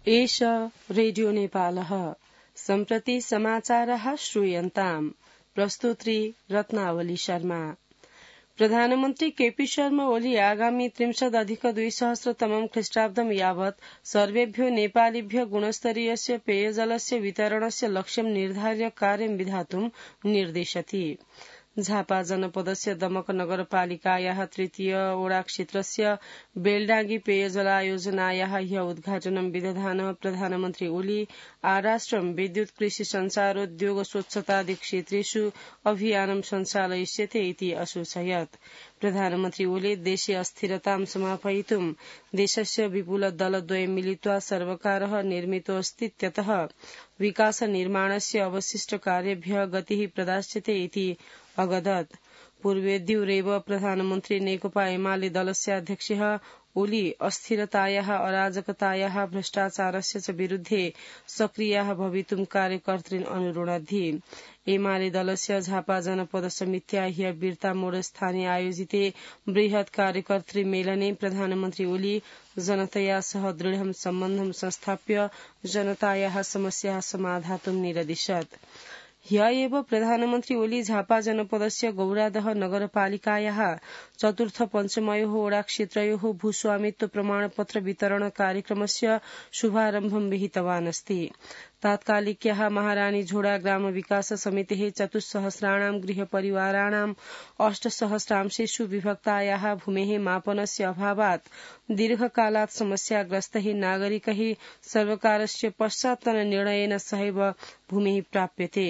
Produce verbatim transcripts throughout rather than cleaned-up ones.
एष रेडियो नेपालः सम्प्रति समाचारः श्रूयन्ताम् प्रस्तुत्री रत्नावली शर्मा। प्रधानमन्त्री केपी शर्मा ओली आगामी त्रिंशत् अधिक द्विसहस्रतमं ख्रीष्टाब्दं यावत् सर्वेभ्यो नेपालीभ्यो गुणस्तरीयस्य पेयजलस्य वितरणस्य लक्ष्यं निर्धार्य कार्यं विधातुं निर्दिशति। झापा जनपदस्य दमक नगरपालिकायाः तृतीय वडा क्षेत्रस्य बेलडाँगी पेयजलायोजनायाः ह्य उद्घाटनं विदधानः प्रधानमन्त्री ओली आराष्ट्रं विद्युत कृषि संचारोद्योग स्वच्छतादि क्षेत्रेषु अभियानं सञ्चालयिष्यते इति असूचयत्। प्रधानमन्त्री ओली देशे अस्थिरतां समापयितुं देशस्य विपुल दलद्वयं मिलित्वा सर्वकारः निर्मितोऽस्तीत्यतः विकास निर्माणस्य अवशिष्ट कार्येभ्यः गतिः प्रदास्यते इति अगदत्। पूर्वेद्युरेव प्रधानमन्त्री नेकपा एमाले दलस्य अध्यक्षः ओली अस्थिरतायाः अराजकतायाः भ्रष्टाचारस्य च विरुद्धे सक्रियाः भवितुं कार्यकर्तॄन् अनुरोधि। एमाले दलस्य झापा जनपद समित्या ह्य बिर्तामोड़ स्थाने आयोजिते बृहत् कार्यकर्तृ मेलने प्रधानमन्त्री ओली जनतया सह दृढं सम्बन्धं संस्थाप्य जनतायाः समस्याः समाधातुं निरदिशत्। ह्य एव प्रधानमन्त्री ओली झापा जनपदस्य गौरादह नगरपालिकायाः चतुर्थ पञ्चमयोः वडा क्षेत्रयोः भूस्वामित्व प्रमाणपत्र वितरण कार्यक्रमस्य शुभारम्भं विहितवान् अस्ति। तात्कालिक्याः महारानी झोडा ग्राम विकास समितेः चतुस्सहस्राणां गृहपरिवाराणाम् अष्टसहस्रांशेषु विभक्तायाः भूमेः मापनस्य अभावात् दीर्घकालात् समस्याग्रस्तैः नागरिकैः सर्वकारस्य पश्चात्तन निर्णयेन सहैव भूमिः प्राप्यते।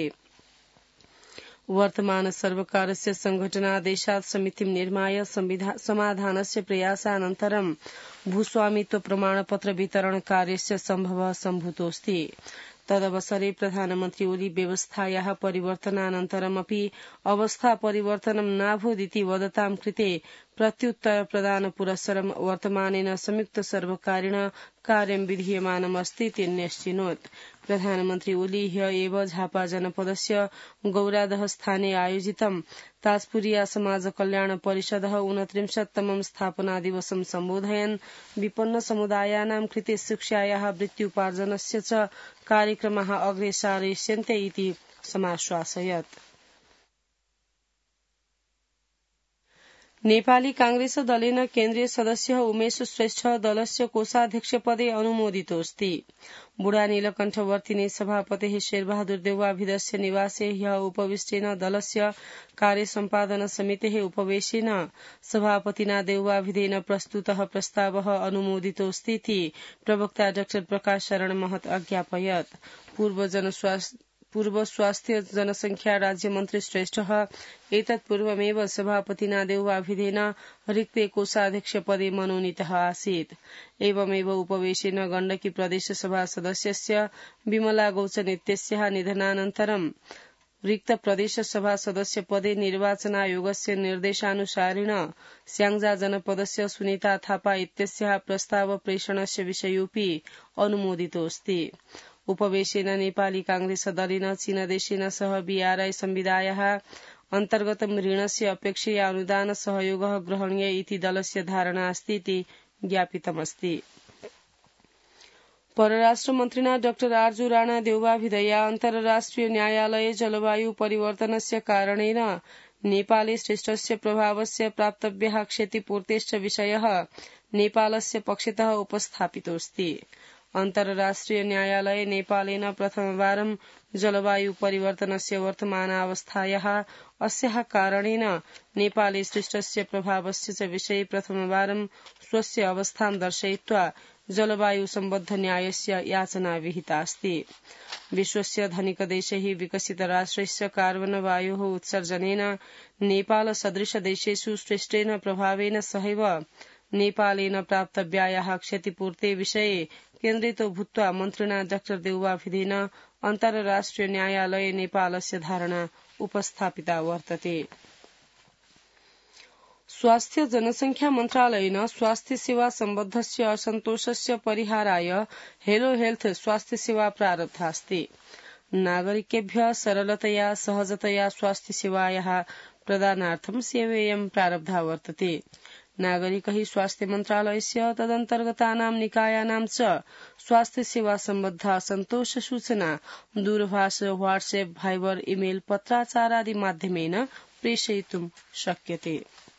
वर्तमान सर्वकारस्य संघटनादेशात् समितिं निर्माय समाधानस्य प्रयासानन्तरं भूस्वामित्व प्रमाणपत्र वितरण कार्यस्य सम्भवः सम्भूतोऽस्ति। तदवसरे प्रधानमन्त्री ओली व्यवस्थायाः परिवर्तनानन्तरमपि अवस्था परिवर्तनं नाभूदिति वदतां कृते प्रत्युत्तर प्रदान पुरस्सरं वर्तमानेन संयुक्त सर्वकारेण कार्यं विधीयमानमस्तीति न्यश्चिनोत्। प्रधानमन्त्री ओली ह्य एव झापा जनपदस्य गौरादह स्थाने आयोजितं ताजपुरिया समाज कल्याण परिषदः ऊनत्रिंशत्तमं स्थापना दिवसं सम्बोधयन् विपन्न समुदायानां कृते शिक्षायाः वृत्त्युपार्जनस्य च कार्यक्रमाः अग्रे सारयिष्यन्ते इति समाश्वासयत्। नेपाली कांग्रेस दलेन केन्द्रीय सदस्य उमेश श्रेष्ठ दलस्य कोषाध्यक्षपदे अनुमोदितोऽस्ति। बुढा नीलकण्ठवर्तिनी सभापतेः शेरबहादुर देउवाभिधस्य निवासे ह्यः उपविष्टेन दलस्य कार्यसम्पादन समितेः उपवेशेन सभापतिना देउवाभिधेन प्रस्तुतः प्रस्तावः अनुमोदितोऽस्तीति प्रवक्ता डाक्टर प्रकाश शरण महत अज्ञापयत्। पूर्व जनस्वास्थ्य पूर्व स्वास्थ्य जनसंख्या राज्यमन्त्री श्रेष्ठः एतत्पूर्वमेव सभापतिना देउवाभिधेन रिक्ते कोषाध्यक्ष पदे मनोनीतः आसीत्। एवमेव उपवेशेन गण्डकी प्रदेश सभा सदस्यस्य विमला गौचन इत्यस्याः निधनानन्तरं रिक्त प्रदेश सभा सदस्य पदे निर्वाचनायोगस्य निर्देशानुसारेण स्याङ्जा जनपदस्य सुनिता थापा इत्यस्याः प्रस्ताव प्रेषणस्य विषयोऽपि अनुमोदितोऽस्ति। उपवेशेन नेपाली कांग्रेस दलेन चीनदेशेन सह बीआरआई संविदायाः अन्तर्गतं ऋणस्य अपेक्षया अनुदान सहयोगः ग्रहणीय इति दलस्य धारणा अस्ति इति ज्ञापितमस्ति। परराष्ट्र मन्त्रिणा डाक्टर आर्जु राणा देउवाभिधया अन्तर्राष्ट्रिय न्यायालये जलवायु परिवर्तनस्य कारणेन नेपाले सृष्टस्य प्रभावस्य प्राप्तव्यः क्षतिपूर्तेश्च विषयः नेपालस्य पक्षतः उपस्थापितोऽस्ति। अन्तर्राष्ट्रिय न्यायालये नेपालेन प्रथमवारं जलवायु परिवर्तनस्य वर्तमानावस्थायाः अस्याः कारणेन नेपाले सृष्टस्य प्रभावस्य च विषये प्रथमवारं स्वस्य अवस्थां दर्शयित्वा जलवायु सम्बद्ध न्यायस्य याचना विहिता अस्ति। विश्वस्य धनिकदेशैः विकसित राष्ट्रस्य कार्बन वायोः उत्सर्जनेन नेपाल सदृश देशेषु सृष्टेन प्रभावेन सहैव नेपालेन प्राप्तव्यायाः क्षतिपूर्ते विषये केन्द्रितो भूत्वा मन्त्रिणा डाक्टर देउवाभिधेन अन्तर्राष्ट्रिय न्यायालये नेपालस्य धारणा उपस्थापिता वर्तते। स्वास्थ्य जनसंख्या मन्त्रालयेन स्वास्थ्य सेवा सम्बद्धस्य असन्तोषस्य परिहाराय हेलो हेल्थ स्वास्थ्य सेवा प्रारब्धा अस्ति। नागरिकेभ्यः सरलतया सहजतया स्वास्थ्य सेवायाः प्रदानार्थं सेवेयं प्रारब्धा वर्तते। नागरिकैः स्वास्थ्य मन्त्रालयस्य तदन्तर्गतानां निकायानां च स्वास्थ्य सेवा सम्बद्ध असन्तोष सूचना दूरभाष व्हाट्सएप भाइबर इमेल पत्राचारादि माध्यमेन प्रेषयितुं शक्यते।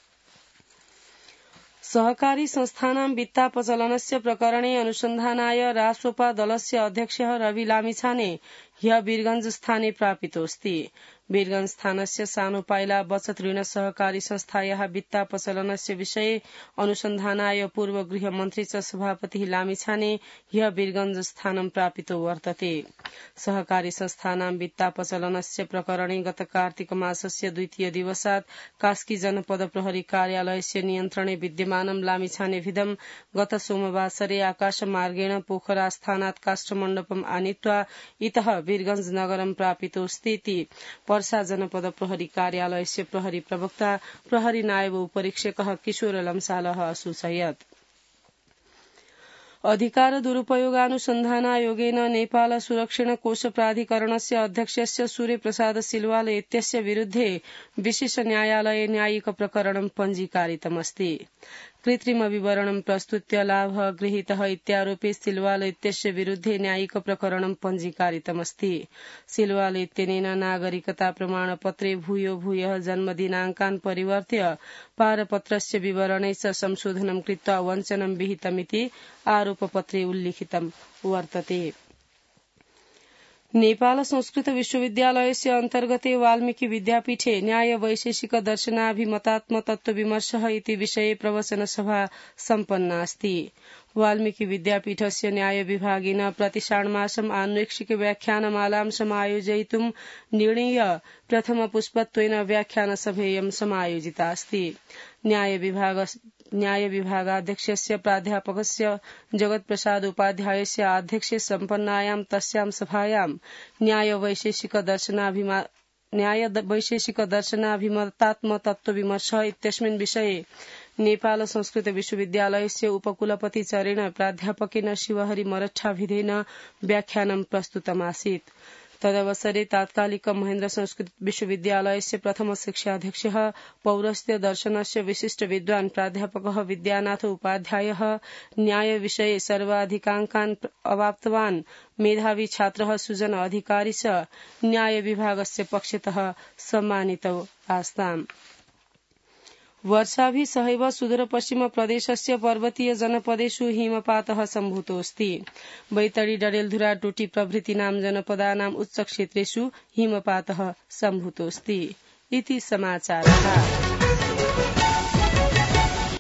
सहकारी संस्थानां वित्तापचलनस्य प्रकरणे अनुसन्धानाय रासोपा दलस्य अध्यक्षः रवि लामिछाने ह्य वीरगंज स्थाने प्रापितोऽस्ति। वीरगंज स्थानस्य सानो पाइला बचत ऋण सहकारी संस्थायाः वित्तापचलनस्य विषये अनुसन्धानाय पूर्व गृहमन्त्री च सभापति लामिछाने ह्य वीरगंज स्थानं प्रापितो वर्तते। सहकारी संस्थानां वित्तापचलनस्य प्रकरणे गत कार्तिक मासस्य द्वितीय दिवसात् कास्की जनपद प्रहरी कार्यालयस्य नियन्त्रणे विद्यमानं लामिछानेभिदं गत सोमवासरे आकाशमार्गेण पोखरा स्थानात् काष्ठमण्डपम् आनीत्वा इतः वीरगंज नगरं प्रापितोऽस्तीति पर्सा जनपद प्रहरी कार्यालयस्य प्रहरी प्रवक्ता प्रहरी नायब उपरीक्षकः किशोर लम्सालः असूचयत्। अधिकार दुरुपयोगानुसन्धानायोगेन नेपाल सुरक्षण कोष प्राधिकरणस्य अध्यक्षस्य सूर्यप्रसाद सिलवाल इत्यस्य विरुद्धे विशेष न्यायालये न्यायिक प्रकरणं पञ्जीकारितमस्ति। कृत्रिम विवरणं प्रस्तुत्य लाभ गृहीतः इत्यारोपे सिलवाल इत्यस्य विरुद्धे न्यायिक प्रकरणं पञ्जीकारितमस्ति। सिलवाल इत्यनेन नागरिकता प्रमाणपत्रे भूयो भूयः जन्मदिनाङ्कान् परिवर्त्य पारपत्रस्य विवरणे च संशोधनं कृत्वा वञ्चनं विहितमिति आरोपपत्रे उल्लिखितं वर्तते। नेपाल संस्कृत विश्वविद्यालयस्य अन्तर्गते वाल्मीकि विद्यापीठे न्याय वैशेषिक दर्शनाभिमतात्म तत्त्वविमर्शः इति विषये प्रवचन सभा सम्पन्ना अस्ति। वाल्मीकि विद्यापीठस्य न्याय विभागेन प्रतिषाण्मासम् आन्वेक्षिक व्याख्यानमालां समायोजयितुं निर्णीय प्रथम पुष्पत्वेन व्याख्यानसभेयं समायोजिता अस्ति। न्याय विभाग न्याय विभागाध्यक्षस्य प्राध्यापकस्य जगत्प्रसाद उपाध्यायस्य आध्यक्षे सम्पन्नायां तस्यां सभायां न्याय वैशेषिक दर्शनाभिमा न्याय वैशेषिक दर्शनाभिमतात्म तत्त्वविमर्शः इत्यस्मिन् विषये नेपाल संस्कृत विश्वविद्यालयस्य उपकुलपतिचरेण प्राध्यापकेन शिवहरि मरच्छाभिधेन व्याख्यानं प्रस्तुतमासीत्। तदवसरे तात्कालिक महेन्द्र संस्कृत विश्वविद्यालयस्य प्रथम शिक्षाध्यक्षः पौरस्त्य दर्शनस्य विशिष्ट विद्वान् प्राध्यापकः विद्यानाथ उपाध्यायः न्याय विषये सर्वाधिकाङ्कान् अवाप्तवान् मेधावी छात्रः सुजन अधिकारी च न्याय विभागस्य पक्षतः सम्मानितौ आस्ताम्। वर्षाभिः सहैव सुदूरपश्चिम प्रदेशस्य पर्वतीय जनपदेषु हिमपातः सम्भूतोऽस्ति। बैतडी डडेलधुरा टोटी प्रभृतीनां जनपदानाम् उच्च क्षेत्रेषु हिमपातः सम्भूतोऽस्ति। इति समाचारः।